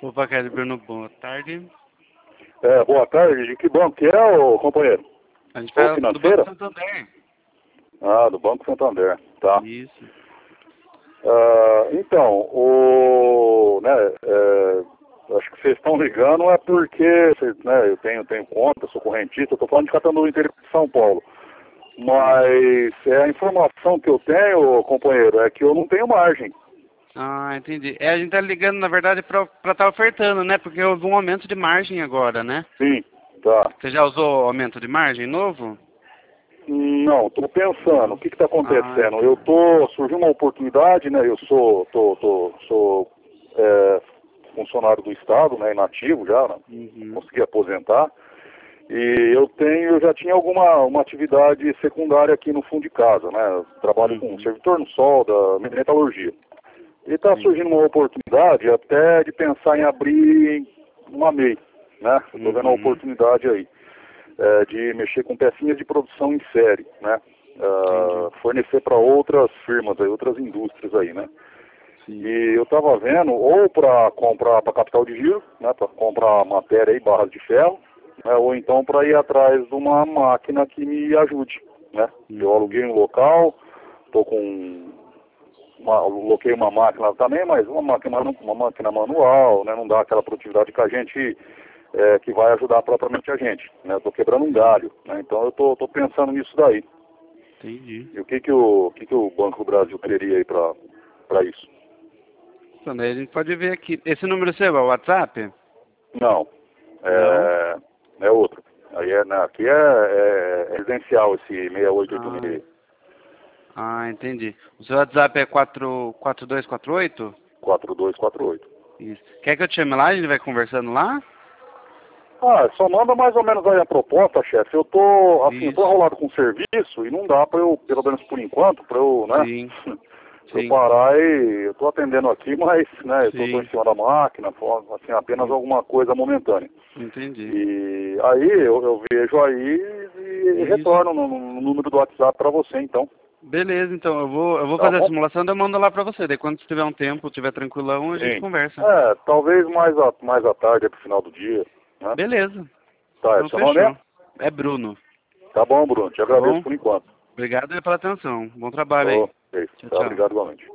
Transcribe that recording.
Opa, Kelly Bruno, boa tarde. Boa tarde. De que banco que é, ô companheiro? A gente fala do Financeira? Banco Santander. Ah, do Banco Santander, tá. Isso. Então, acho que vocês estão ligando é porque eu tenho conta, sou correntista, estou falando de Catanduva, interior de São Paulo. Mas a informação que eu tenho, companheiro, é que eu não tenho margem. Ah, entendi. A gente tá ligando, na verdade, pra estar ofertando, né? Porque houve um aumento de margem agora, né? Sim, tá. Você já usou aumento de margem novo? Não, estou pensando, o que está acontecendo? Ah, Surgiu uma oportunidade, né? Eu sou funcionário do Estado, né? Inativo já, né? uhum. Consegui aposentar. E eu já tinha uma atividade secundária aqui no fundo de casa, né? Eu trabalho com servidor no sol, da metalurgia. E está surgindo uma oportunidade até de pensar em abrir uma MEI, né? Estou vendo uma oportunidade aí de mexer com pecinhas de produção em série, né? Fornecer para outras firmas, aí, outras indústrias aí, né? Sim. E eu estava vendo ou para comprar para capital de giro, né? Para comprar matéria e barras de ferro, né, ou então para ir atrás de uma máquina que me ajude, né? Eu aluguei um local, coloquei uma máquina também, mas uma máquina manual, né? Não dá aquela produtividade que a gente que vai ajudar propriamente a gente, né? Eu tô quebrando um galho, né? Então eu tô pensando nisso daí. Entendi. E o que o Banco do Brasil teria aí para isso? Então, daí a gente pode ver aqui. Esse número seu é o WhatsApp? Não, Não? é outro. Aí aqui é residencial esse 6886. Entendi. O seu WhatsApp é 4248? 4248. Isso. Quer que eu te chame lá? A gente vai conversando lá? Só manda mais ou menos aí a proposta, chefe. Eu tô enrolado com serviço e não dá para eu, pelo menos por enquanto, para eu, né? Sim. Eu parar e eu tô atendendo aqui, mas, né, eu tô em cima da máquina, assim, apenas alguma coisa momentânea. Entendi. E aí eu vejo aí e retorno no número do WhatsApp para você, então. Beleza, então eu vou Tá fazer a bom? simulação e eu mando lá pra você. Daí quando você tiver um tempo, tiver tranquilão, a gente Sim. conversa. Talvez mais à tarde, pro final do dia, né? Beleza. Tá, Então seu nome é? fechou. É Bruno. Tá bom, Bruno, te Tá agradeço bom? por enquanto. Obrigado aí pela atenção. Bom trabalho aí. Ok, Tchau, tá, tchau. obrigado igualmente.